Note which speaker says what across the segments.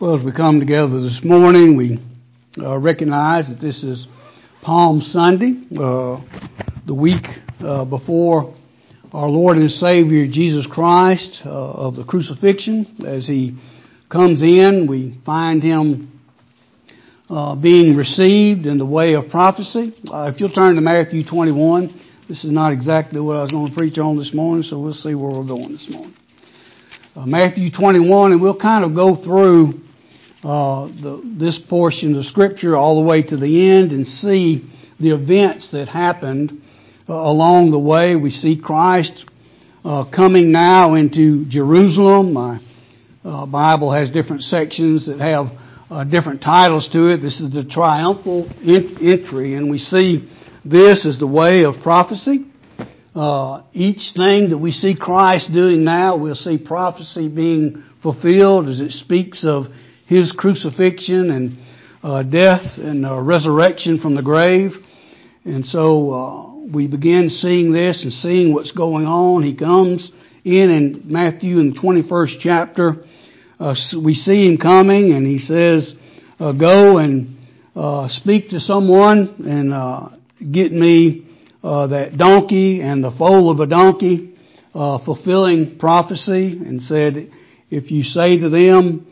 Speaker 1: Well, as we come together this morning, we recognize that this is Palm Sunday, the week before our Lord and Savior Jesus Christ of the crucifixion. As He comes in, we find Him being received in the way of prophecy. If you'll turn to Matthew 21, this is not exactly what I was going to preach on this morning, so we'll see where we're going this morning. Matthew 21, and we'll kind of go through this portion of Scripture all the way to the end and see the events that happened along the way. We see Christ coming now into Jerusalem. My Bible has different sections that have different titles to it. This is the triumphal entry, and we see this as the way of prophecy. Each thing that we see Christ doing now, we'll see prophecy being fulfilled as it speaks of His crucifixion and death and resurrection from the grave. And so we begin seeing this and seeing what's going on. He comes in Matthew in the 21st chapter. We see Him coming, and He says, go and speak to someone and get me that donkey and the foal of a donkey, fulfilling prophecy, and said, if you say to them,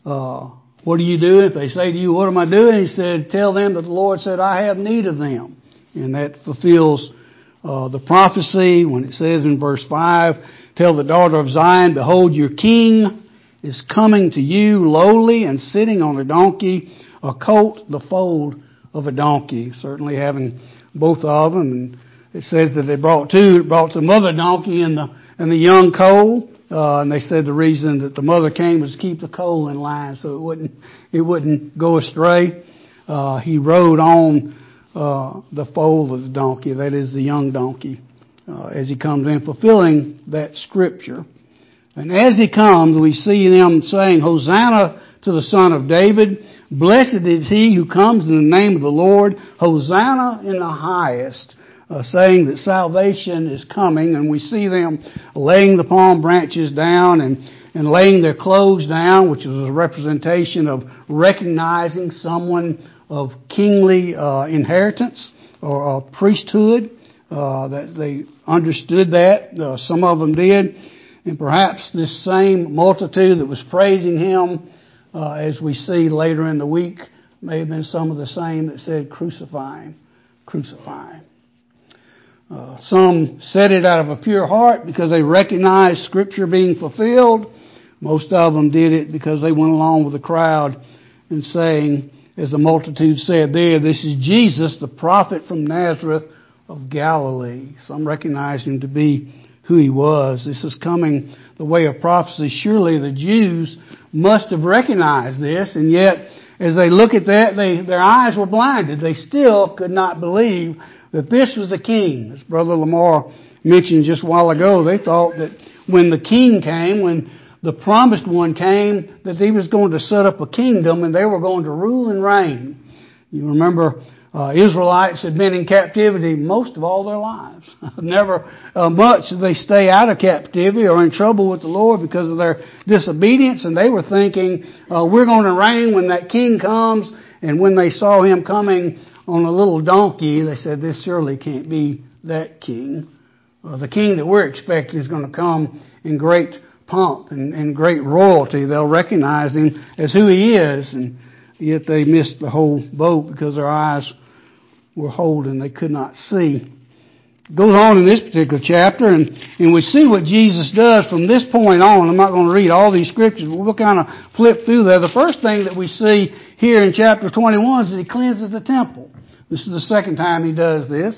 Speaker 1: what are you doing? If they say to you, what am I doing? He said, tell them that the Lord said, I have need of them. And that fulfills the prophecy when it says in verse 5, tell the daughter of Zion, behold, your king is coming to you lowly and sitting on a donkey, a colt, the foal of a donkey. Certainly having both of them. And it says that they brought two. It brought the mother donkey and the young colt. And they said the reason that the mother came was to keep the colt in line so it wouldn't go astray. He rode on the foal of the donkey, that is the young donkey, as he comes in, fulfilling that scripture. And as he comes, we see them saying, Hosanna to the Son of David. Blessed is he who comes in the name of the Lord. Hosanna in the highest. Saying that salvation is coming, and we see them laying the palm branches down and laying their clothes down, which was a representation of recognizing someone of kingly inheritance or priesthood, that they understood that. Some of them did. And perhaps this same multitude that was praising Him, as we see later in the week, may have been some of the same that said, crucify Him, crucify Him. Some said it out of a pure heart because they recognized Scripture being fulfilled. Most of them did it because they went along with the crowd and saying, as the multitude said there, this is Jesus, the prophet from Nazareth of Galilee. Some recognized Him to be who He was. This is coming the way of prophecy. Surely the Jews must have recognized this, and yet as they look at that, their eyes were blinded. They still could not believe that this was the king. As Brother Lamar mentioned just a while ago, they thought that when the king came, when the promised one came, that he was going to set up a kingdom and they were going to rule and reign. You remember, Israelites had been in captivity most of all their lives. Never much did they stay out of captivity or in trouble with the Lord because of their disobedience, and they were thinking, we're going to reign when that king comes. And when they saw him coming on a little donkey, they said, this surely can't be that king. The king that we're expecting is going to come in great pomp and great royalty. They'll recognize Him as who He is, and yet they missed the whole boat because their eyes were holden. They could not see. It goes on in this particular chapter, and we see what Jesus does from this point on. I'm not going to read all these scriptures, but we'll kind of flip through there. The first thing that we see here in chapter 21 is that He cleanses the temple. This is the second time He does this.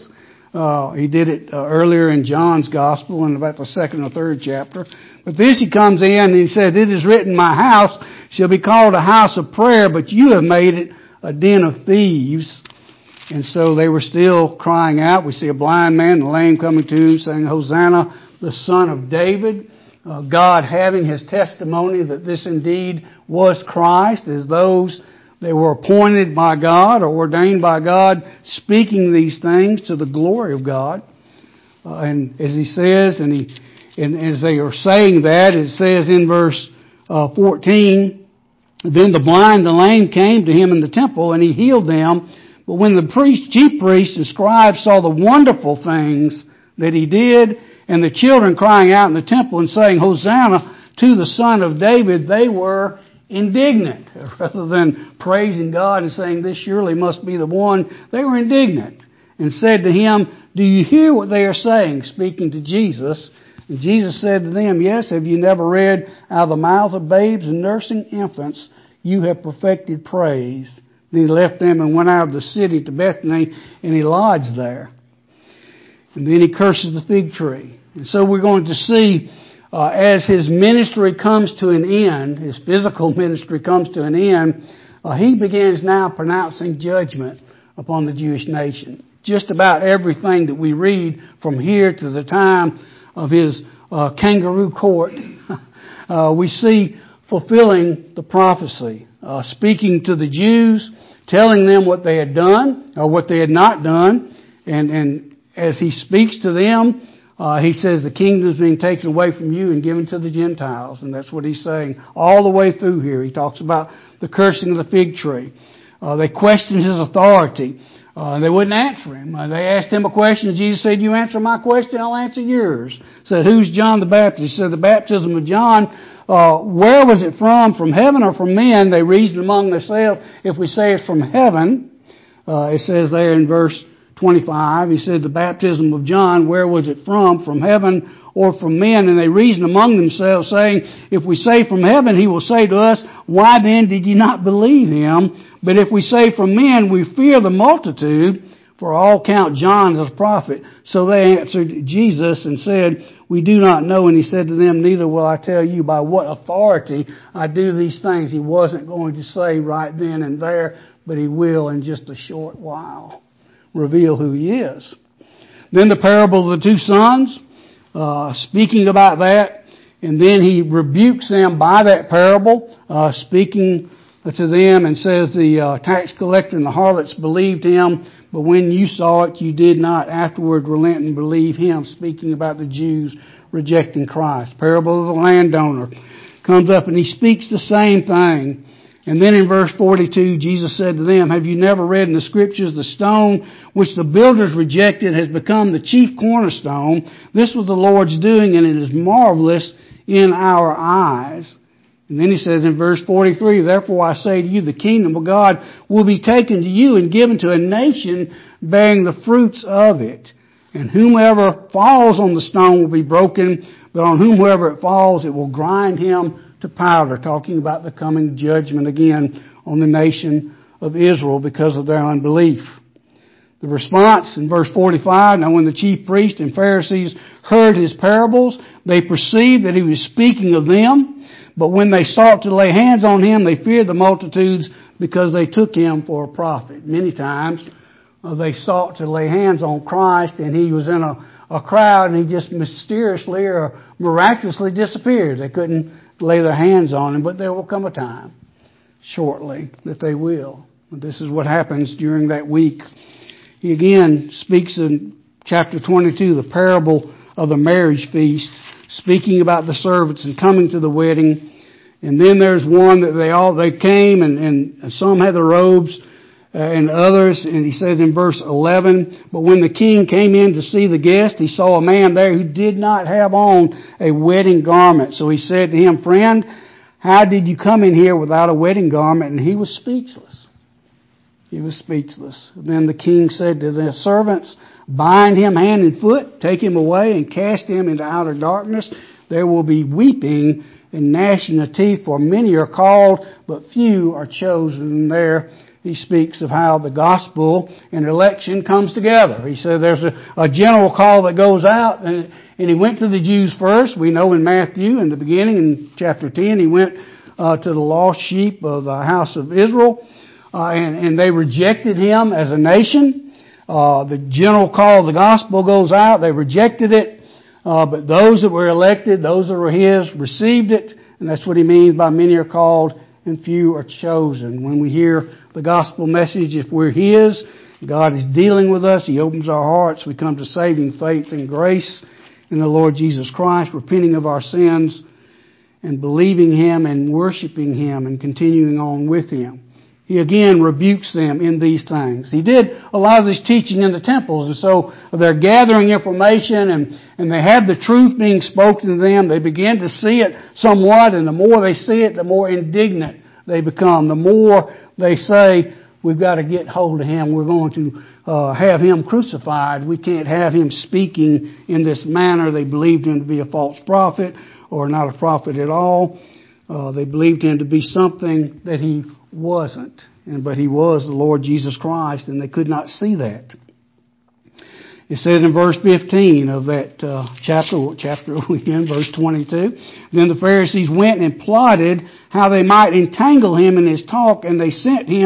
Speaker 1: He did it earlier in John's Gospel in about the second or third chapter. But this He comes in and He said, it is written, my house shall be called a house of prayer, but you have made it a den of thieves. And so they were still crying out. We see a blind man and a lame coming to Him saying, Hosanna, the Son of David. God having His testimony that this indeed was Christ, as those that were appointed by God or ordained by God, speaking these things to the glory of God. And as He says, and as they are saying that, it says in verse 14, Then the blind and the lame came to him in the temple, and he healed them. But when the chief priests and scribes saw the wonderful things that he did, and the children crying out in the temple and saying, Hosanna to the Son of David, they were indignant. Rather than praising God and saying, this surely must be the one, they were indignant and said to him, do you hear what they are saying? Speaking to Jesus. And Jesus said to them, yes, have you never read, out of the mouth of babes and nursing infants, you have perfected praise. Then he left them and went out of the city to Bethany, and he lodged there. And then he curses the fig tree. And so we're going to see, as his ministry comes to an end, his physical ministry comes to an end, he begins now pronouncing judgment upon the Jewish nation. Just about everything that we read from here to the time of his kangaroo court, we see fulfilling the prophecy, speaking to the Jews, telling them what they had done or what they had not done, and as he speaks to them, he says the kingdom is being taken away from you and given to the Gentiles, and that's what he's saying all the way through here. He talks about the cursing of the fig tree. They questioned his authority. They wouldn't answer him. They asked him a question, and Jesus said, you answer my question, I'll answer yours. Said, who's John the Baptist? He said, the baptism of John, where was it from heaven or from men? They reasoned among themselves, if we say it's from heaven, it says there in verse 25, he said, the baptism of John, where was it from heaven or from men? And they reasoned among themselves, saying, if we say from heaven, he will say to us, why then did ye not believe him? But if we say from men, we fear the multitude, for all count John as a prophet. So they answered Jesus and said, we do not know. And he said to them, neither will I tell you by what authority I do these things. He wasn't going to say right then and there, but he will in just a short while reveal who he is. Then the parable of the two sons, speaking about that, and then he rebukes them by that parable, speaking to them and says the tax collector and the harlots believed him, but when you saw it, you did not afterward relent and believe him, speaking about the Jews rejecting Christ. Parable of the landowner comes up and he speaks the same thing. And then in verse 42, Jesus said to them, have you never read in the scriptures, the stone which the builders rejected has become the chief cornerstone? This was the Lord's doing, and it is marvelous in our eyes. And then he says in verse 43, therefore I say to you, the kingdom of God will be taken to you and given to a nation bearing the fruits of it. And whomever falls on the stone will be broken, but on whomever it falls, it will grind him to powder, talking about the coming judgment again on the nation of Israel because of their unbelief. The response in verse 45, now when the chief priests and Pharisees heard his parables, they perceived that he was speaking of them, but when they sought to lay hands on him, they feared the multitudes because they took him for a prophet. Many times they sought to lay hands on Christ, and he was in a crowd, and he just mysteriously or miraculously disappeared. They couldn't lay their hands on him, but there will come a time shortly that they will. This is what happens during that week. He again speaks in chapter 22, the parable of the marriage feast, speaking about the servants and coming to the wedding. And then there's one that they came and some had the robes and others, and he says in verse 11, but when the king came in to see the guest, he saw a man there who did not have on a wedding garment. So he said to him, friend, how did you come in here without a wedding garment? And he was speechless. He was speechless. Then the king said to the servants, bind him hand and foot, take him away and cast him into outer darkness. There will be weeping and gnashing of teeth, for many are called, but few are chosen. And there he speaks of how the gospel and election comes together. He said there's a general call that goes out, and he went to the Jews first. We know in Matthew, in the beginning, in chapter 10, he went to the lost sheep of the house of Israel, and they rejected him as a nation. The general call of the gospel goes out. They rejected it, but those that were elected, those that were his, received it, and that's what he means by many are called and few are chosen. When we hear the gospel message, if we're his, God is dealing with us. He opens our hearts. We come to saving faith and grace in the Lord Jesus Christ, repenting of our sins and believing Him and worshiping Him and continuing on with Him. He again rebukes them in these things. He did a lot of this teaching in the temples, and so they're gathering information and they have the truth being spoken to them. They begin to see it somewhat, and the more they see it, the more indignant they become. The more they say, we've got to get hold of Him. We're going to have Him crucified. We can't have Him speaking in this manner. They believed Him to be a false prophet or not a prophet at all. They believed Him to be something that He wasn't. But He was the Lord Jesus Christ, and they could not see that. It said in verse 15 of that chapter again, verse 22, then the Pharisees went and plotted how they might entangle Him in His talk, and they sent to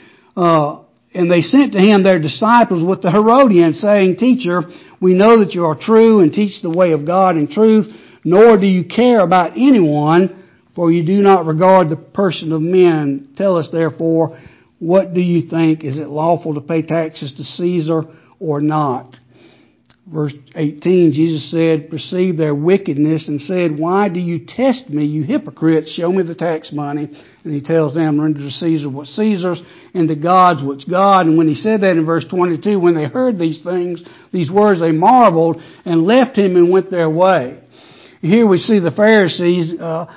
Speaker 1: Him their disciples with the Herodians, saying, Teacher, we know that you are true and teach the way of God in truth, nor do you care about anyone, for you do not regard the person of men. Tell us, therefore, what do you think? Is it lawful to pay taxes to Caesar or not? Verse 18, Jesus said, perceived their wickedness and said, why do you test me, you hypocrites? Show me the tax money. And He tells them, render to Caesar what's Caesar's, and to God's what's God. And when He said that in verse 22, when they heard these things, these words, they marveled and left Him and went their way. Here we see the Pharisees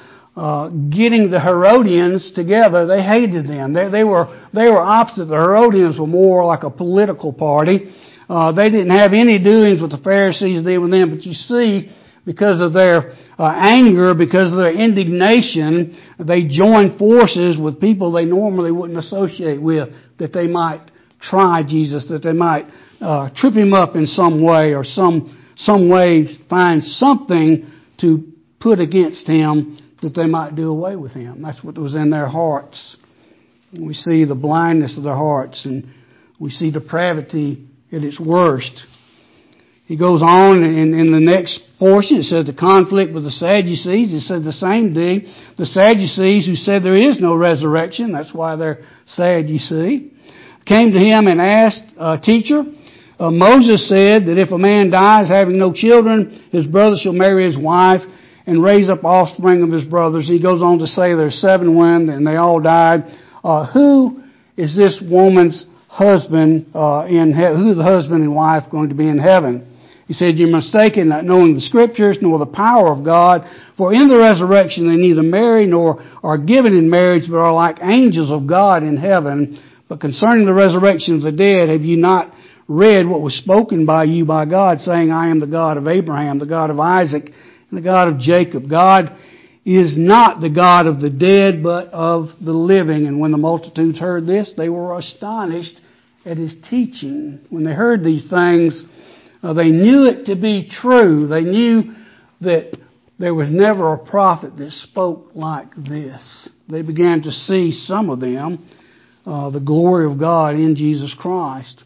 Speaker 1: getting the Herodians together. They hated them. They were opposite. The Herodians were more like a political party. They didn't have any doings with the Pharisees did with them. But you see, because of their anger, because of their indignation, they joined forces with people they normally wouldn't associate with, that they might try Jesus, that they might trip Him up in some way, or some way find something to put against Him, that they might do away with Him. That's what was in their hearts. We see the blindness of their hearts, and we see depravity at its worst. He goes on in the next portion. It says the conflict with the Sadducees. It says the same thing. The Sadducees, who said there is no resurrection, that's why they're sad, you see, came to Him and asked, Teacher, Moses said that if a man dies having no children, his brother shall marry his wife and raise up offspring of his brothers. He goes on to say there's 7 women and they all died. Who is this woman's husband in heaven? Who is the husband and wife going to be in heaven? He said, you're mistaken, not knowing the Scriptures nor the power of God. For in the resurrection they neither marry nor are given in marriage, but are like angels of God in heaven. But concerning the resurrection of the dead, have you not read what was spoken by you by God, saying, I am the God of Abraham, the God of Isaac, and the God of Jacob. God is not the God of the dead, but of the living. And when the multitudes heard this, they were astonished at His teaching. When they heard these things, they knew it to be true. They knew that there was never a prophet that spoke like this. They began to see, some of them, the glory of God in Jesus Christ.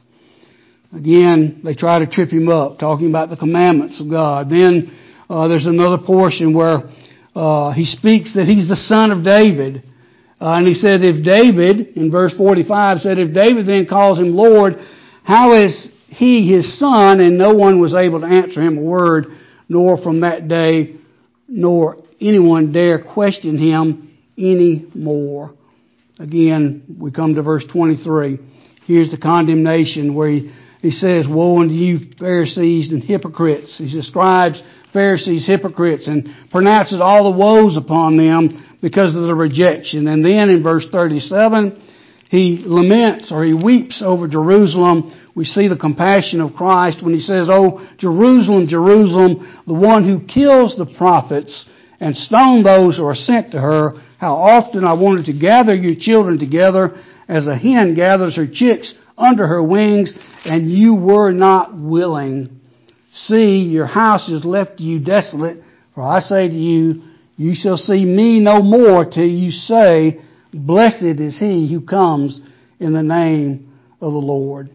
Speaker 1: Again, they try to trip Him up, talking about the commandments of God. Then there's another portion where He speaks that He's the Son of David. And He said, if David, in verse 45, said, if David then calls Him Lord, how is He His son? And no one was able to answer Him a word, nor from that day, nor anyone dare question Him any more. Again, we come to verse 23. Here's the condemnation where He says, woe unto you, Pharisees and hypocrites. He describes Pharisees, hypocrites, and pronounces all the woes upon them because of the rejection. And then in verse 37, He laments, or He weeps over Jerusalem. We see the compassion of Christ when He says, oh, Jerusalem, Jerusalem, the one who kills the prophets and stone those who are sent to her. How often I wanted to gather your children together as a hen gathers her chicks under her wings, and you were not willing. See, your house is left to you desolate, for I say to you, you shall see me no more till you say, blessed is he who comes in the name of the Lord.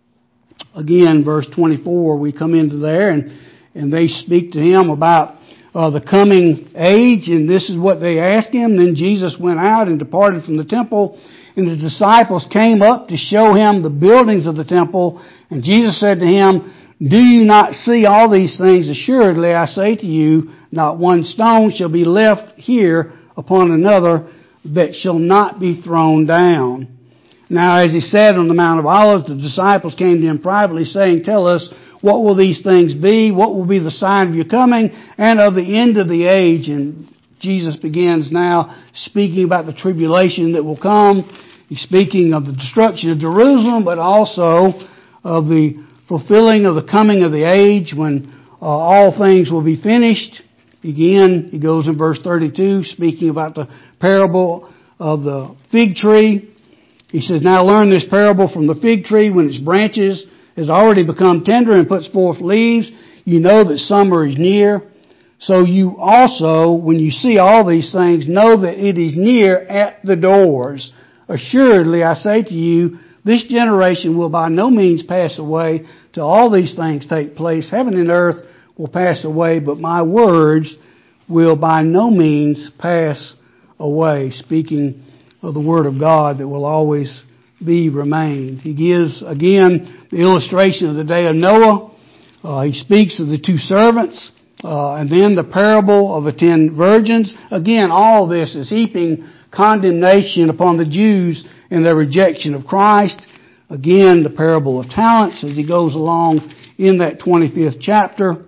Speaker 1: Again, verse 24, we come into there, and they speak to Him about the coming age, and this is what they asked Him. Then Jesus went out and departed from the temple, and His disciples came up to show Him the buildings of the temple. And Jesus said to him, Do you not see all these things? Assuredly, I say to you, not one stone shall be left here upon another that shall not be thrown down. Now, as he sat on the Mount of Olives, the disciples came to him privately, saying, Tell us, what will these things be? What will be the sign of your coming and of the end of the age? And Jesus begins now speaking about the tribulation that will come. He's speaking of the destruction of Jerusalem, but also of the fulfilling of the coming of the age when all things will be finished. Again, he goes in verse 32, speaking about the parable of the fig tree. He says, Now learn this parable from the fig tree. When its branches has already become tender and puts forth leaves, you know that summer is near. So you also, when you see all these things, know that it is near at the doors. Assuredly, I say to you, this generation will by no means pass away till all these things take place. Heaven and earth will pass away, but my words will by no means pass away. Speaking of the Word of God that will always be remained. He gives, again, the illustration of the day of Noah. He speaks of the two servants, and then the parable of the 10 virgins. Again, all this is heaping condemnation upon the Jews in their rejection of Christ. Again, the parable of talents as he goes along in that 25th chapter.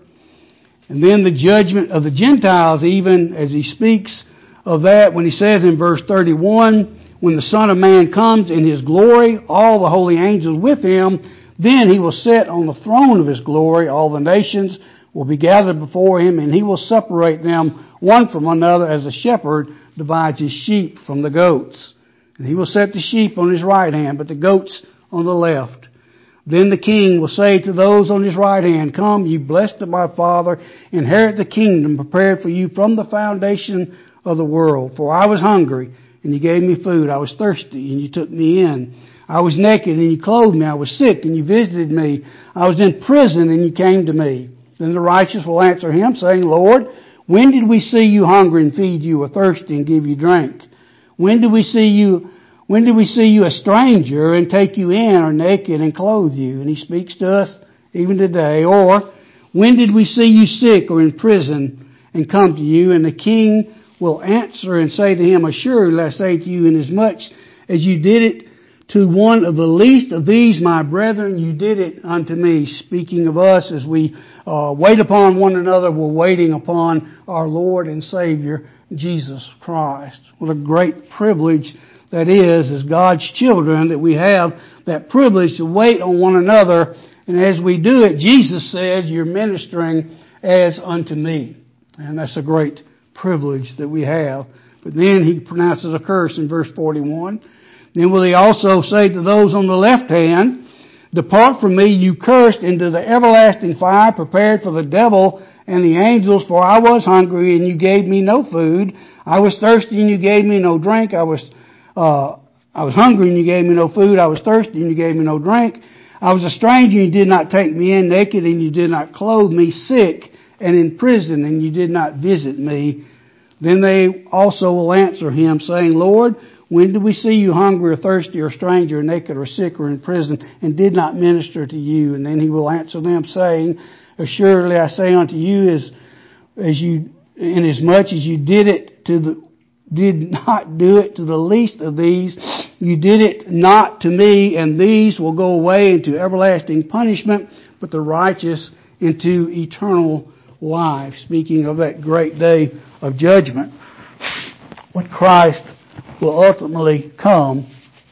Speaker 1: And then the judgment of the Gentiles, even as he speaks of that when he says in verse 31, when the Son of Man comes in His glory, all the holy angels with Him, then He will sit on the throne of His glory. All the nations will be gathered before Him, and He will separate them one from another as a shepherd divides his sheep from the goats. And He will set the sheep on His right hand, but the goats on the left. Then the King will say to those on His right hand, Come, ye blessed of my Father, inherit the kingdom prepared for you from the foundation of the world. For I was hungry, and you gave me food. I was thirsty, and you took me in. I was naked, and you clothed me. I was sick, and you visited me. I was in prison, and you came to me. Then the righteous will answer Him, saying, Lord, when did we see you hungry and feed you, or thirsty and give you drink? When did we see you a stranger and take you in, or naked and clothe you? And He speaks to us even today. Or, when did we see you sick or in prison and come to you? And the King will answer and say to him, Assuredly I say to you, inasmuch as you did it to one of the least of these my brethren, you did it unto me. Speaking of us, as we wait upon one another, we're waiting upon our Lord and Savior, Jesus Christ. What a great privilege that is as God's children, that we have that privilege to wait on one another. And as we do it, Jesus says, you're ministering as unto me. And that's a great privilege that we have. But then He pronounces a curse in verse 41. Then will He also say to those on the left hand, Depart from me, you cursed, into the everlasting fire prepared for the devil and the angels, for I was hungry, and you gave me no food. I was thirsty, and you gave me no drink. I was hungry, and you gave me no food. I was thirsty, and you gave me no drink. I was a stranger, and you did not take me in. Naked, and you did not clothe me. Sick, and in prison, and you did not visit me. Then they also will answer Him, saying, Lord, when did we see you hungry or thirsty or stranger or naked or sick or in prison and did not minister to you? And then He will answer them, saying, Assuredly I say unto you, inasmuch as you did not do it to the least of these, you did it not to me, and these will go away into everlasting punishment, but the righteous into eternal life. Speaking of that great day of judgment, when Christ will ultimately come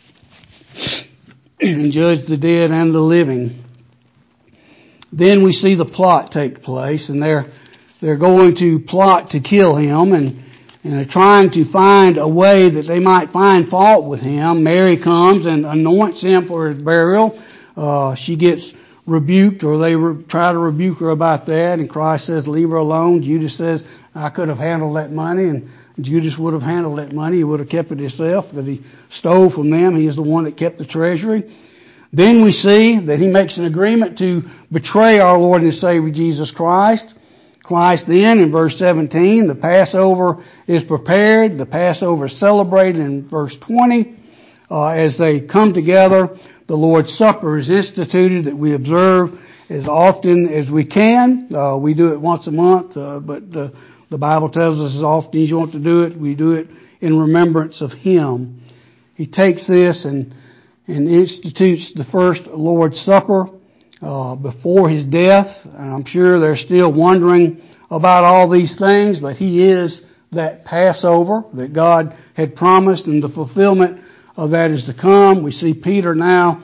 Speaker 1: and judge the dead and the living. Then we see the plot take place, and they're going to plot to kill Him, and they're trying to find a way that they might find fault with Him. Mary comes and anoints Him for His burial. She gets rebuked, or they try to rebuke her about that, and Christ says, leave her alone. Judas says, I could have handled that money, and Judas would have handled that money. He would have kept it himself, because he stole from them. He is the one that kept the treasury. Then we see that He makes an agreement to betray our Lord and Savior Jesus Christ. Christ then, in verse 17, the Passover is prepared. The Passover is celebrated in verse 20. As they come together, the Lord's Supper is instituted that we observe as often as we can. We do it once a month, but the Bible tells us as often as you want to do it, we do it in remembrance of Him. He takes this and institutes the first Lord's Supper before His death. And I'm sure they're still wondering about all these things, but He is that Passover that God had promised, and the fulfillment of that is to come. We see Peter now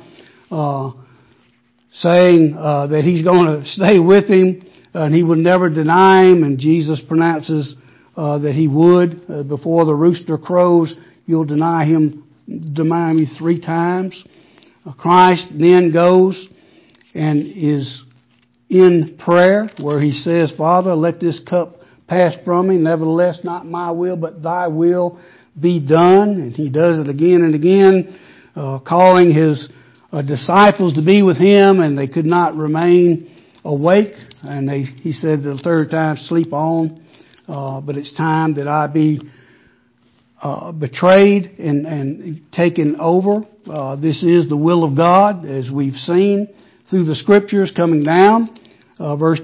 Speaker 1: saying that he's going to stay with Him and he would never deny Him, and Jesus pronounces that He would. Before the rooster crows, you'll deny me 3 times. Christ then goes and is in prayer where He says, Father, let this cup pass from me. Nevertheless, not my will, but Thy will be done. And He does it again and again, calling His disciples to be with Him, and they could not remain awake. And He said the 3rd time, sleep on, but it's time that I be betrayed and taken over. This is the will of God, as we've seen through the Scriptures coming down. Verse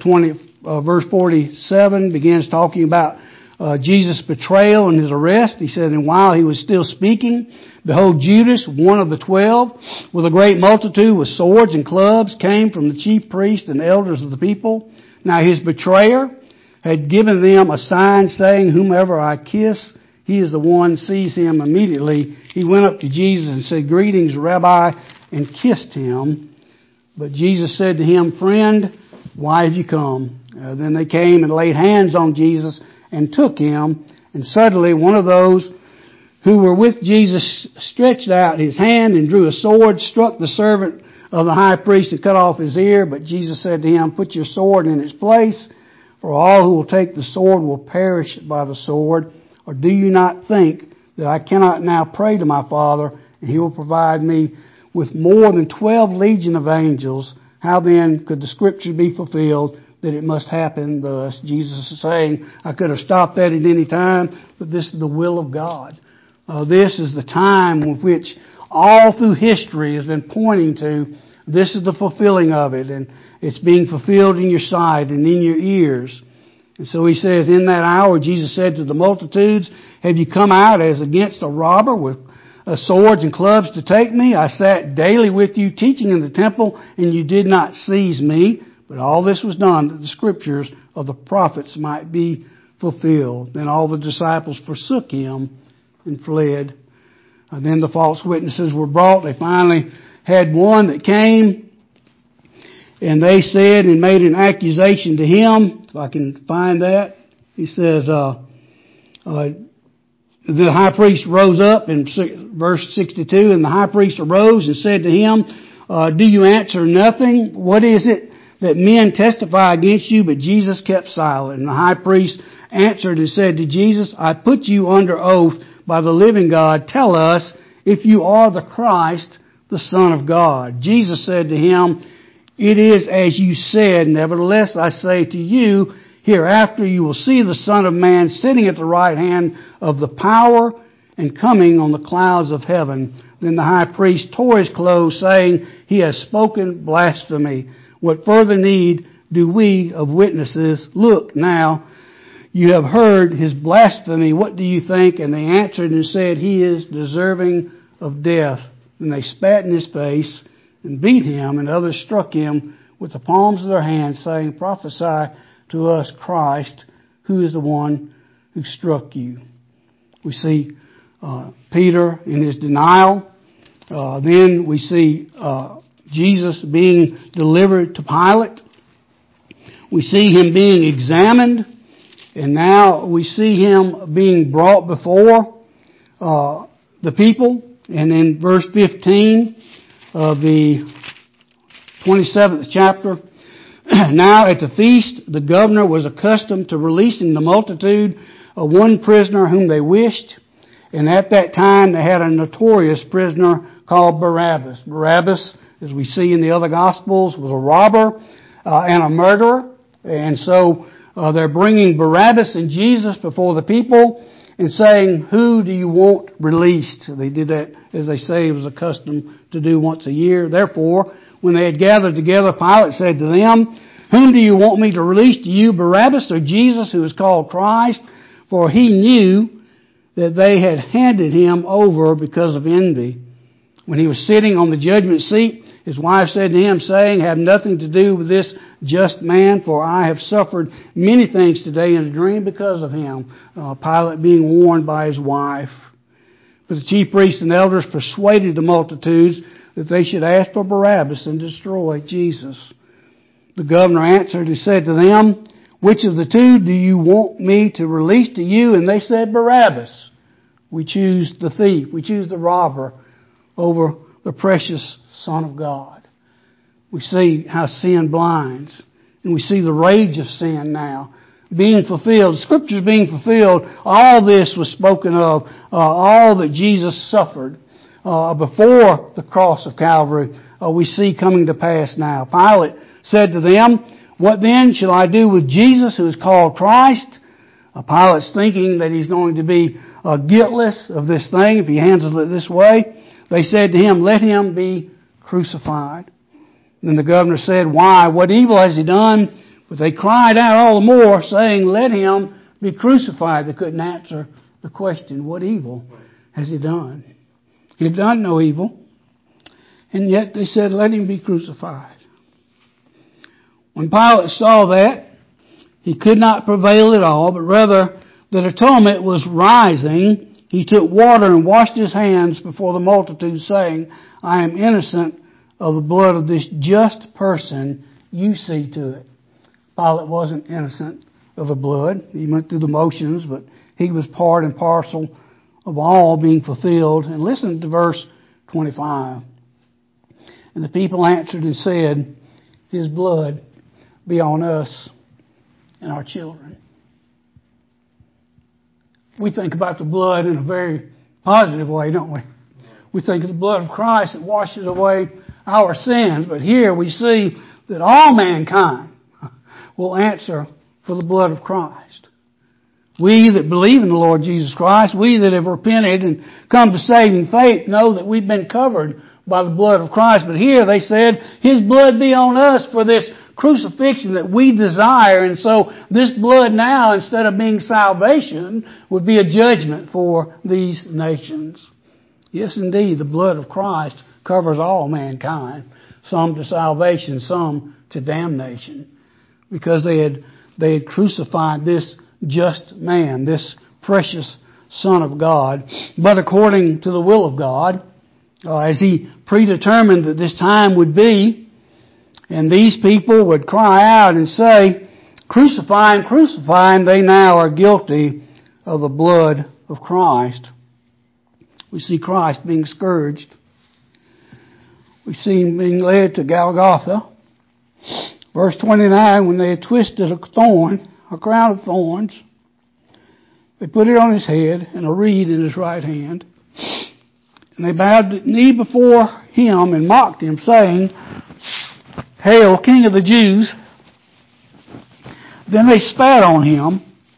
Speaker 1: 47 begins talking about Jesus' betrayal and His arrest. He said, and while He was still speaking, behold, Judas, one of the 12, with a great multitude with swords and clubs, came from the chief priests and elders of the people. Now His betrayer had given them a sign, saying, whomever I kiss, he is the one. Seize him. Immediately he went up to Jesus and said, greetings, Rabbi, and kissed Him. But Jesus said to him, friend, why have you come? Then they came and laid hands on Jesus and took Him. And suddenly one of those who were with Jesus stretched out his hand and drew a sword, struck the servant of the high priest and cut off his ear. But Jesus said to him, put your sword in its place, for all who will take the sword will perish by the sword. Or do you not think that I cannot now pray to my Father, and He will provide me with more than 12 legion of angels? How then could the Scripture be fulfilled that it must happen thus? Jesus is saying, I could have stopped that at any time, but this is the will of God. This is the time with which all through history has been pointing to. This is the fulfilling of it, and it's being fulfilled in your sight and in your ears. And so He says, in that hour, Jesus said to the multitudes, have you come out as against a robber with swords and clubs to take me? I sat daily with you teaching in the temple, and you did not seize me. But all this was done that the Scriptures of the prophets might be fulfilled. Then all the disciples forsook Him and fled. And then the false witnesses were brought. They finally had one that came, and they said and made an accusation to Him. If I can find that. He says, the high priest rose up in verse 62, and the high priest arose and said to Him, do you answer nothing? What is it that men testify against you? But Jesus kept silent. And the high priest answered and said to Jesus, I put you under oath by the living God. Tell us if you are the Christ, the Son of God. Jesus said to him, it is as you said. Nevertheless, I say to you, hereafter you will see the Son of Man sitting at the right hand of the power and coming on the clouds of heaven. Then the high priest tore his clothes, saying, he has spoken blasphemy. What further need do we of witnesses? Look now, you have heard his blasphemy. What do you think? And they answered and said, he is deserving of death. And they spat in his face and beat him, and others struck him with the palms of their hands, saying, prophesy to us, Christ, who is the one who struck you. We see Peter in his denial. Then we see Jesus being delivered to Pilate. We see him being examined. And now we see him being brought before the people. And in verse 15 of the 27th chapter, now at the feast, the governor was accustomed to releasing the multitude of one prisoner whom they wished. And at that time, they had a notorious prisoner called Barabbas. Barabbas, as we see in the other Gospels, was a robber and a murderer. And so they're bringing Barabbas and Jesus before the people and saying, who do you want released? They did that, as they say, it was accustomed to do once a year. Therefore, When they had gathered together, Pilate said to them, "Whom do you want me to release to you, Barabbas or Jesus, who is called Christ?" For he knew that they had handed him over because of envy. When he was sitting on the judgment seat, his wife said to him, saying, "Have nothing to do with this just man, for I have suffered many things today in a dream because of him." Pilate being warned by his wife. But the chief priests and elders persuaded the multitudes that they should ask for Barabbas and destroy Jesus. The governor answered and said to them, "Which of the two do you want me to release to you?" And they said, "Barabbas." We choose the thief, we choose the robber over the precious Son of God. We see how sin blinds, and we see the rage of sin now being fulfilled. Scriptures being fulfilled. All this was spoken of, all that Jesus suffered before the cross of Calvary, we see coming to pass now. Pilate said to them, "What then shall I do with Jesus, who is called Christ?" Pilate's thinking that he's going to be guiltless of this thing if he handles it this way. They said to him, "Let him be crucified." Then the governor said, "Why? What evil has he done?" But they cried out all the more, saying, "Let him be crucified." They couldn't answer the question, what evil has he done? He had done no evil. And yet they said, "Let him be crucified." When Pilate saw that, he could not prevail at all, but rather that a tumult was rising, he took water and washed his hands before the multitude, saying, "I am innocent of the blood of this just person. You see to it." Pilate wasn't innocent of the blood. He went through the motions, but he was part and parcel of all being fulfilled. And listen to verse 25. And the people answered and said, "His blood be on us and our children." We think about the blood in a very positive way, don't we? We think of the blood of Christ that washes away our sins. But here we see that all mankind will answer for the blood of Christ. We that believe in the Lord Jesus Christ, we that have repented and come to saving faith, know that we've been covered by the blood of Christ. But here they said, "His blood be on us for this crucifixion that we desire." And so this blood now, instead of being salvation, would be a judgment for these nations. Yes, indeed, the blood of Christ covers all mankind, some to salvation, some to damnation, because they had crucified this just man, this precious Son of God. But according to the will of God, as He predetermined that this time would be, and these people would cry out and say, "Crucify him, crucify him," they now are guilty of the blood of Christ. We see Christ being scourged. We see Him being led to Golgotha. Verse 29, when they had twisted a crown of thorns, they put it on His head and a reed in His right hand. And they bowed the knee before Him and mocked Him, saying, "Hail, King of the Jews." Then they spat on Him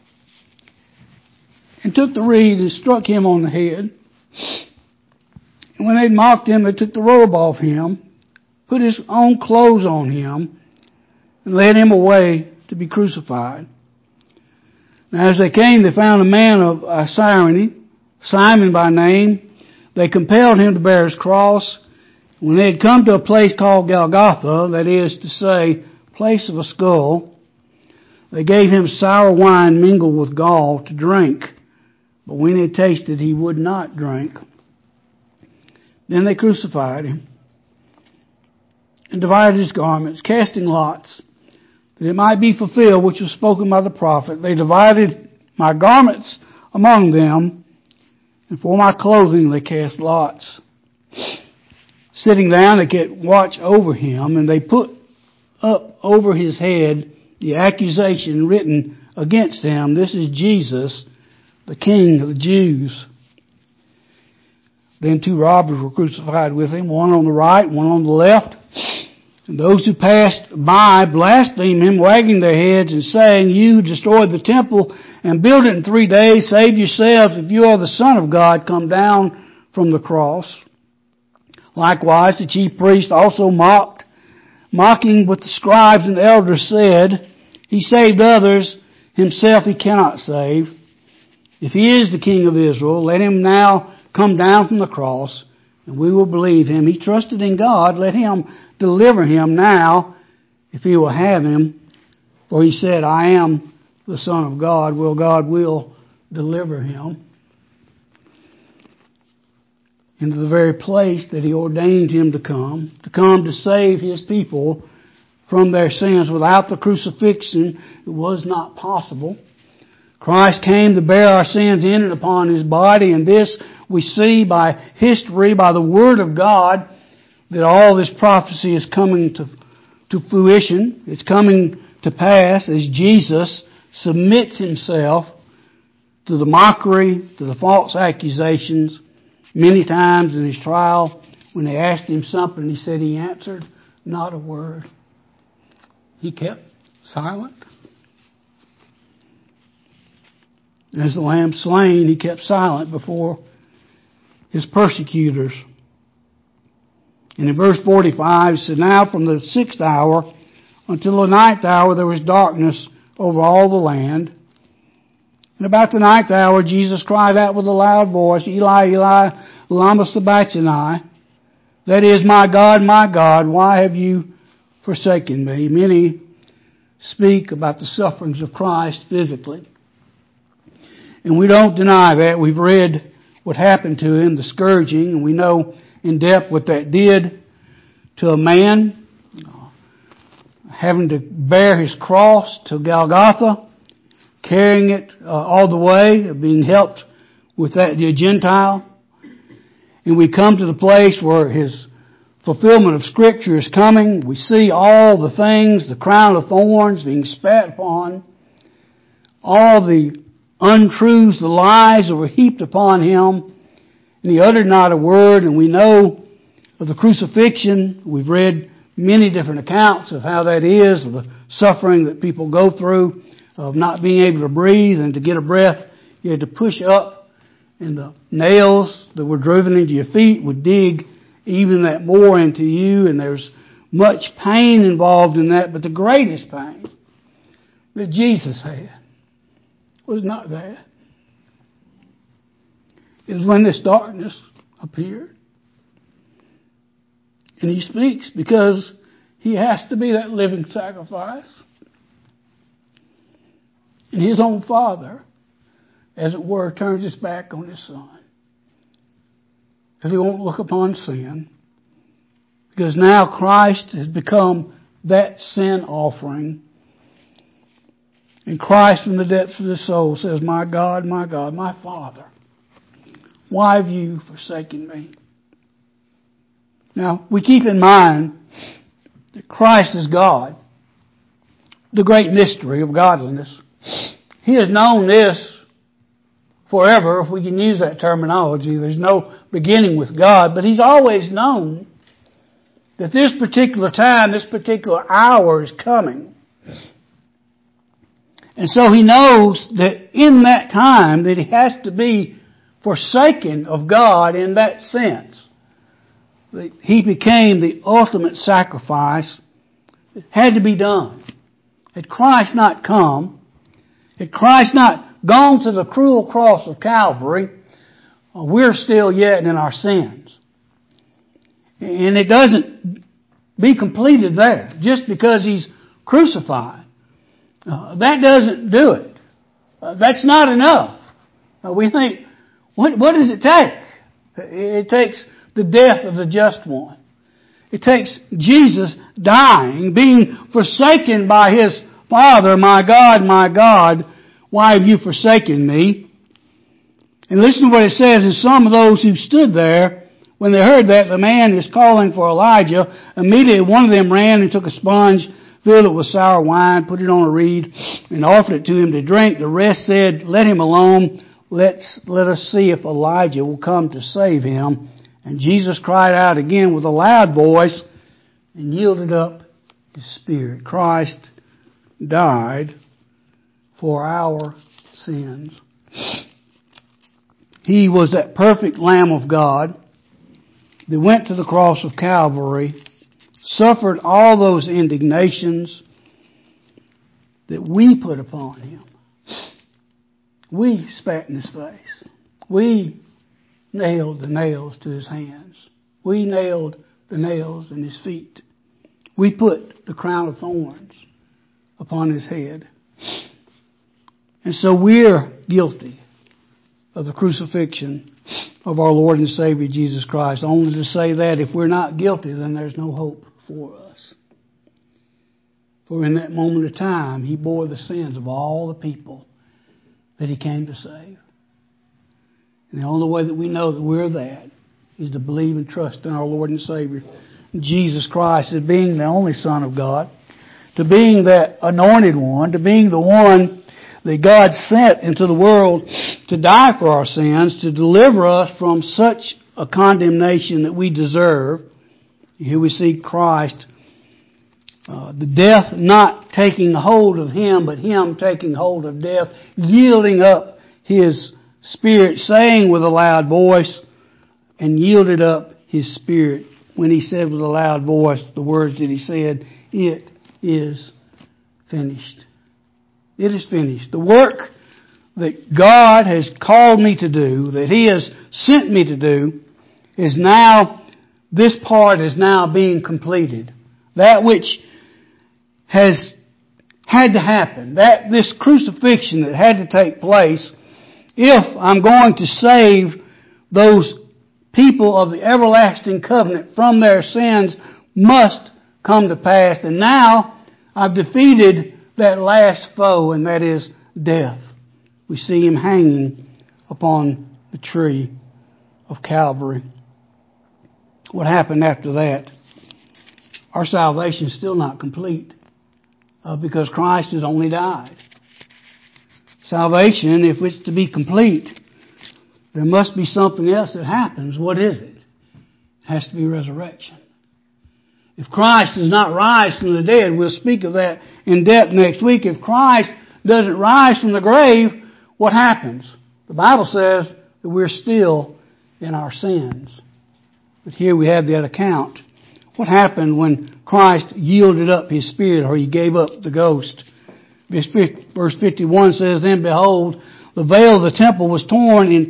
Speaker 1: and took the reed and struck Him on the head. And when they mocked Him, they took the robe off Him, put His own clothes on Him, and led Him away to be crucified. Now as they came, they found a man of Cyrene, Simon by name. They compelled him to bear his cross. When they had come to a place called Golgotha, that is to say, place of a skull, they gave him sour wine mingled with gall to drink. But when he had tasted, he would not drink. Then they crucified Him and divided His garments, casting lots, that it might be fulfilled which was spoken by the prophet. They divided my garments among them, and for my clothing they cast lots. Sitting down, they kept watch over Him, and they put up over His head the accusation written against Him, "This is Jesus, the King of the Jews." Then 2 robbers were crucified with Him, one on the right, one on the left. And those who passed by blasphemed Him, wagging their heads and saying, "You who destroyed the temple and built it in 3 days, save yourselves. If you are the Son of God, come down from the cross." Likewise, the chief priests also mocked mocking what the scribes and elders said. He saved others, himself he cannot save. If he is the King of Israel, let him now come down from the cross, and we will believe him. He trusted in God. Let him deliver him now, if he will have him. For he said, I am the Son of God. Well, God will deliver him into the very place that he ordained him to come to save his people from their sins. Without the crucifixion, it was not possible. Christ came to bear our sins in and upon his body, and this we see by history, by the Word of God, that all this prophecy is coming to fruition. It's coming to pass as Jesus submits himself to the mockery, to the false accusations. Many times in his trial, when they asked him something, he said he answered not a word. He kept silent. As the Lamb slain, he kept silent before his persecutors. And in verse 45, it said, Now from the 6th hour until the 9th hour there was darkness over all the land. And about the 9th hour, Jesus cried out with a loud voice, Eli, Eli, lama sabachthani. That is, my God, why have you forsaken me? Many speak about the sufferings of Christ physically. And we don't deny that. We've read what happened to him, the scourging, and we know in depth what that did to a man, having to bear his cross to Golgotha, carrying it all the way, being helped with that the Gentile. And we come to the place where his fulfillment of Scripture is coming. We see all the things, the crown of thorns being spat upon, all the untruths, the lies that were heaped upon him, and he uttered not a word. And we know of the crucifixion. We've read many different accounts of how that is, of the suffering that people go through, of not being able to breathe, and to get a breath, you had to push up, and the nails that were driven into your feet would dig even that more into you, and there's much pain involved in that. But the greatest pain that Jesus had was not that. It was when this darkness appeared. And he speaks because he has to be that living sacrifice. And his own Father, as it were, turns his back on his Son. Because he won't look upon sin. Because now Christ has become that sin offering. And Christ from the depths of his soul says, my God, my Father, why have you forsaken me? Now, we keep in mind that Christ is God, the great mystery of godliness. He has known this forever, if we can use that terminology. There's no beginning with God, but he's always known that this particular time, this particular hour is coming. And so he knows that in that time that he has to be forsaken of God in that sense. He became the ultimate sacrifice that had to be done. Had Christ not come, had Christ not gone to the cruel cross of Calvary, we're still yet in our sins. And it doesn't be completed there just because he's crucified. That doesn't do it. That's not enough. We think, what does it take? It takes the death of the just one. It takes Jesus dying, being forsaken by his Father, my God, why have you forsaken me? And listen to what it says. And some of those who stood there, when they heard that the man is calling for Elijah, immediately one of them ran and took a sponge, filled it with sour wine, put it on a reed, and offered it to him to drink. The rest said, let him alone. Let us see if Elijah will come to save him. And Jesus cried out again with a loud voice and yielded up his spirit. Christ died for our sins. He was that perfect Lamb of God that went to the cross of Calvary suffered all those indignations that we put upon him. We spat in his face. We nailed the nails to his hands. We nailed the nails in his feet. We put the crown of thorns upon his head. And so we're guilty of the crucifixion of our Lord and Savior Jesus Christ. Only to say that if we're not guilty, then there's no hope for us. For in that moment of time, he bore the sins of all the people that he came to save. And the only way that we know that we're that is to believe and trust in our Lord and Savior, Jesus Christ, as being the only Son of God, to being that anointed one, to being the one that God sent into the world to die for our sins, to deliver us from such a condemnation that we deserve. Here we see Christ, the death not taking hold of him, but him taking hold of death, yielding up his spirit, saying with a loud voice, and yielded up his spirit when he said with a loud voice the words that he said, "It is finished." It is finished. The work that God has called me to do, that he has sent me to do, is now, this part is now being completed. That which has had to happen, that this crucifixion that had to take place, if I'm going to save those people of the everlasting covenant from their sins, must come to pass. And now I've defeated that last foe, and that is death. We see him hanging upon the tree of Calvary. What happened after that? Our salvation is still not complete because Christ has only died. Salvation, if it's to be complete, there must be something else that happens. What is it? It has to be resurrection. If Christ does not rise from the dead, we'll speak of that in depth next week. If Christ doesn't rise from the grave, what happens? The Bible says that we're still in our sins. But here we have that account. What happened when Christ yielded up his spirit, or he gave up the ghost? Verse 51 says, "Then behold, the veil of the temple was torn in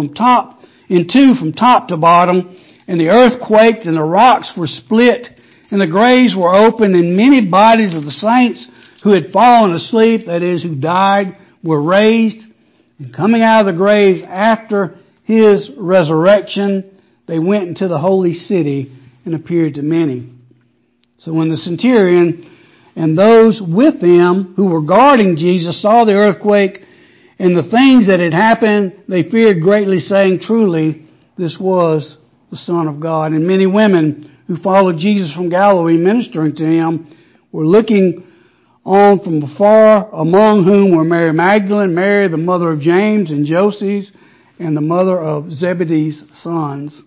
Speaker 1: two from top to bottom, and the earth quaked, and the rocks were split, and the graves were opened, and many bodies of the saints who had fallen asleep," that is, who died, "were raised. And coming out of the grave after his resurrection, they went into the holy city and appeared to many." So when the centurion and those with them who were guarding Jesus saw the earthquake and the things that had happened, they feared greatly, saying, "Truly, this was the Son of God." And many women who followed Jesus from Galilee, ministering to him, were looking on from afar, among whom were Mary Magdalene, Mary the mother of James and Joses, and the mother of Zebedee's sons.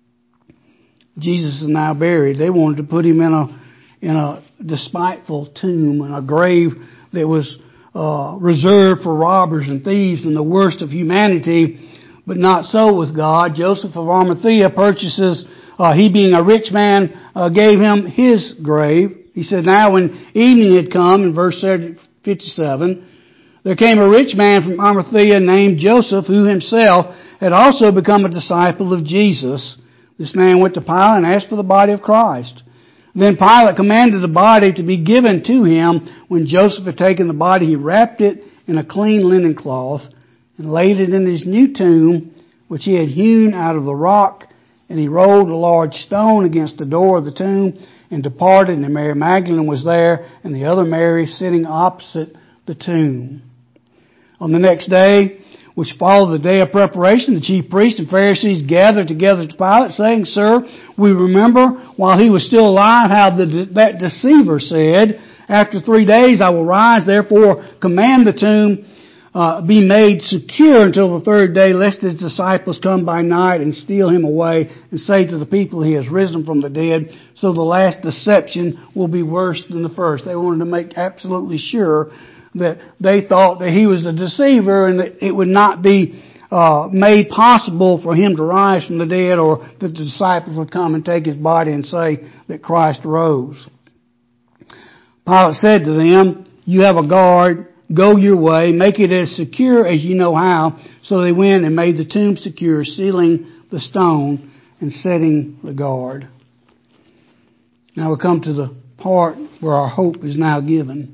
Speaker 1: Jesus is now buried. They wanted to put him in a despiteful tomb, in a grave that was reserved for robbers and thieves and the worst of humanity, but not so with God. Joseph of Arimathea purchases, he being a rich man, gave him his grave. He said, "Now when evening had come," in verse 57, "there came a rich man from Arimathea named Joseph, who himself had also become a disciple of Jesus. This man went to Pilate and asked for the body of Christ. Then Pilate commanded the body to be given to him. When Joseph had taken the body, he wrapped it in a clean linen cloth and laid it in his new tomb, which he had hewn out of the rock. And he rolled a large stone against the door of the tomb and departed. And Mary Magdalene was there, and the other Mary sitting opposite the tomb." On the next day, which followed the day of preparation, the chief priests and Pharisees gathered together to Pilate, saying, "Sir, we remember while he was still alive how that deceiver said, 'After 3 days I will rise, therefore command the tomb be made secure until the third day, lest his disciples come by night and steal him away and say to the people he has risen from the dead. So the last deception will be worse than the first.'" They wanted to make absolutely sure that they thought that he was the deceiver and that it would not be made possible for him to rise from the dead, or that the disciples would come and take his body and say that Christ rose. Pilate said to them, "You have a guard. Go your way. Make it as secure as you know how." So they went and made the tomb secure, sealing the stone and setting the guard. Now we come to the part where our hope is now given.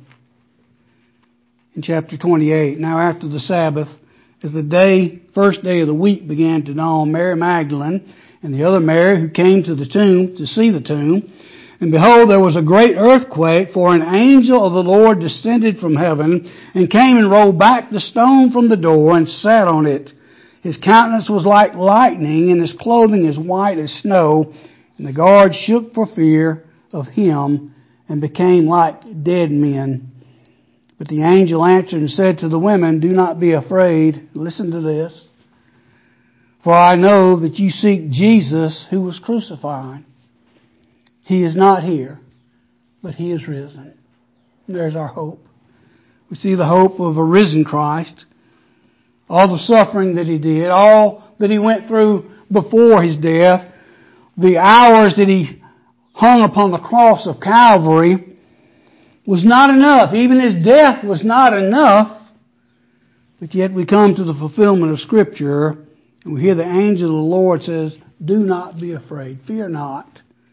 Speaker 1: In chapter 28, now after the Sabbath, as the first day of the week began to dawn, Mary Magdalene and the other Mary who came to the tomb to see the tomb, and behold, there was a great earthquake, for an angel of the Lord descended from heaven and came and rolled back the stone from the door and sat on it. His countenance was like lightning, and his clothing as white as snow. And the guards shook for fear of him and became like dead men. But the angel answered and said to the women, "Do not be afraid." Listen to this. "For I know that you seek Jesus who was crucified. He is not here, but he is risen." And there's our hope. We see the hope of a risen Christ. All the suffering that he did, all that he went through before his death, the hours that he hung upon the cross of Calvary, was not enough. Even his death was not enough. But yet we come to the fulfillment of Scripture, and we hear the angel of the Lord says, "Do not be afraid. Fear not.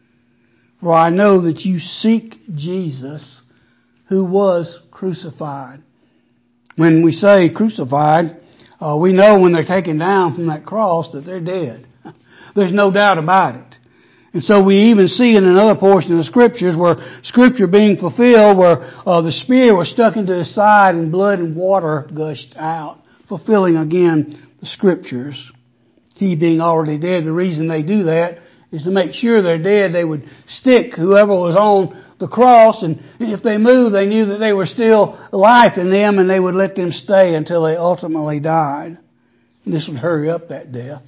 Speaker 1: For I know that you seek Jesus who was crucified." When we say crucified, we know when they're taken down from that cross that they're dead. There's no doubt about it. And so we even see in another portion of the Scriptures where Scripture being fulfilled, where the spear was stuck into his side and blood and water gushed out, fulfilling again the Scriptures. He being already dead, the reason they do that is to make sure they're dead. They would stick whoever was on the cross, and if they moved, they knew that they were still life in them, and they would let them stay until they ultimately died. And this would hurry up that death.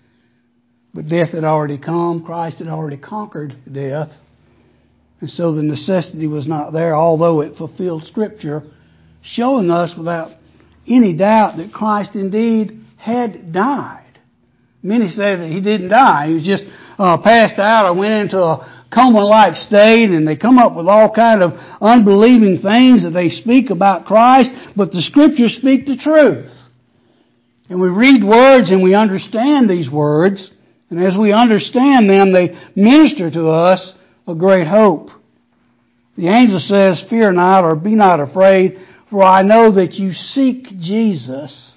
Speaker 1: But death had already come. Christ had already conquered death. And so the necessity was not there, although it fulfilled Scripture, showing us without any doubt that Christ indeed had died. Many say that he didn't die. He was just passed out or went into a coma-like state, and they come up with all kind of unbelieving things that they speak about Christ, but the Scriptures speak the truth. And we read words and we understand these words, and as we understand them, they minister to us a great hope. The angel says, "Fear not, or be not afraid, for I know that you seek Jesus,"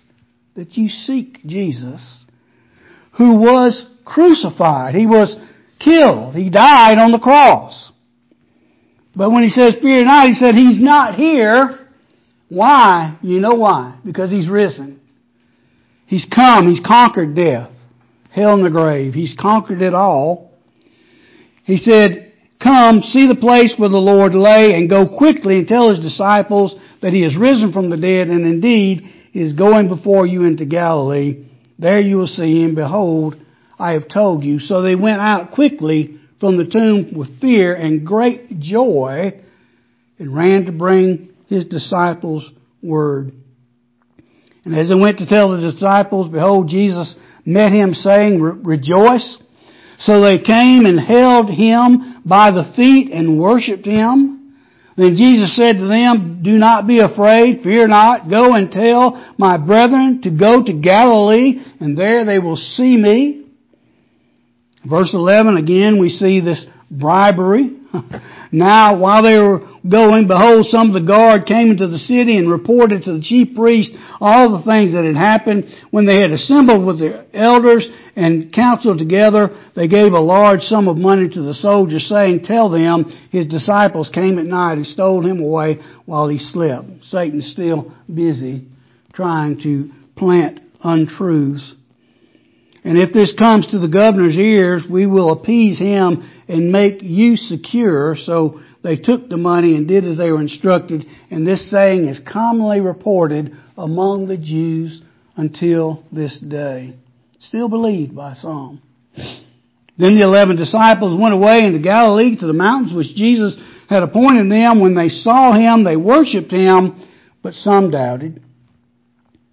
Speaker 1: who was crucified. He was killed. He died on the cross. But when he says, "Fear not," he said, he's not here. Why? You know why? Because he's risen. He's come. He's conquered death, hell, and the grave. He's conquered it all. He said, "Come, see the place where the Lord lay, and go quickly and tell his disciples that he is risen from the dead, and indeed is going before you into Galilee. There you will see him. Behold, I have told you." So they went out quickly from the tomb with fear and great joy, and ran to bring his disciples word. And as they went to tell the disciples, behold, Jesus met him, saying, "Rejoice." So they came and held him by the feet and worshipped him. Then Jesus said to them, "Do not be afraid, fear not. Go and tell my brethren to go to Galilee, and there they will see me." Verse 11, again, we see this bribery. Now, while they were going, behold, some of the guard came into the city and reported to the chief priest all the things that had happened. When they had assembled with the elders and counseled together, they gave a large sum of money to the soldiers, saying, "Tell them his disciples came at night and stole him away while he slept." Satan's still busy trying to plant untruths. "And if this comes to the governor's ears, we will appease him and make you secure." So they took the money and did as they were instructed. And this saying is commonly reported among the Jews until this day. Still believed by some. Then the 11 disciples went away into Galilee to the mountains which Jesus had appointed them. When they saw him, they worshipped him, but some doubted.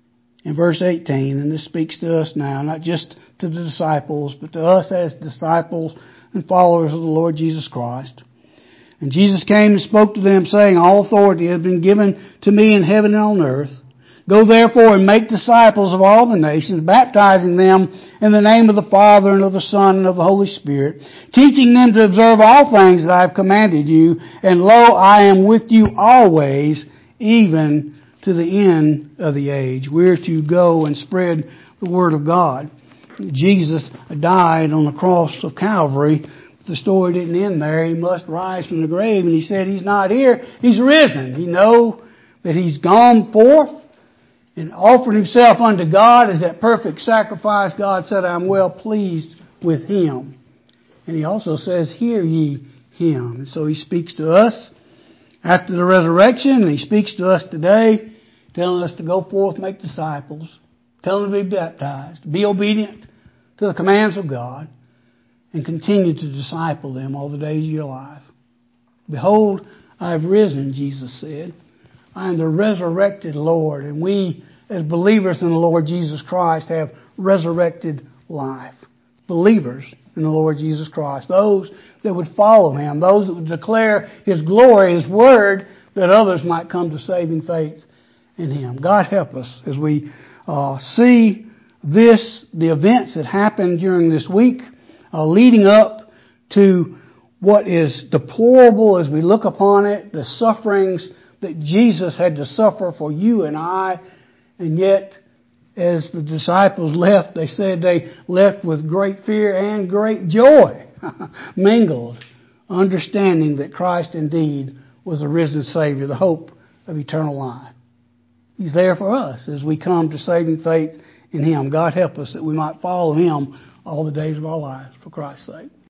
Speaker 1: in verse 18, and this speaks to us now, not just to the disciples, but to us as disciples and followers of the Lord Jesus Christ. And Jesus came and spoke to them, saying, All authority has been given to me in heaven and on earth. Go therefore and make disciples of all the nations, baptizing them in the name of the Father and of the Son and of the Holy Spirit, teaching them to observe all things that I have commanded you. And lo, I am with you always, even to the end of the age. We're to go and spread the Word of God. Jesus died on the cross of Calvary. The story didn't end there. He must rise from the grave. And he said He's not here. He's risen. He know that He's gone forth and offered Himself unto God as that perfect sacrifice. God said, I'm well pleased with Him. And He also says, hear ye Him. And so He speaks to us after the resurrection, and He speaks to us today, telling us to go forth, make disciples, telling them to be baptized, be obedient to the commands of God, and continue to disciple them all the days of your life. Behold, I have risen, Jesus said. I am the resurrected Lord, and we, as believers in the Lord Jesus Christ, have resurrected life. Believers in the Lord Jesus Christ. Those that would follow Him. Those that would declare His glory, His Word, that others might come to saving faith in Him. God help us as we see the events that happened during this week, leading up to what is deplorable as we look upon it, the sufferings that Jesus had to suffer for you and I, and yet as the disciples left, they said they left with great fear and great joy, mingled, understanding that Christ indeed was the risen Savior, the hope of eternal life. He's there for us as we come to saving faith in Him. God help us that we might follow Him all the days of our lives for Christ's sake.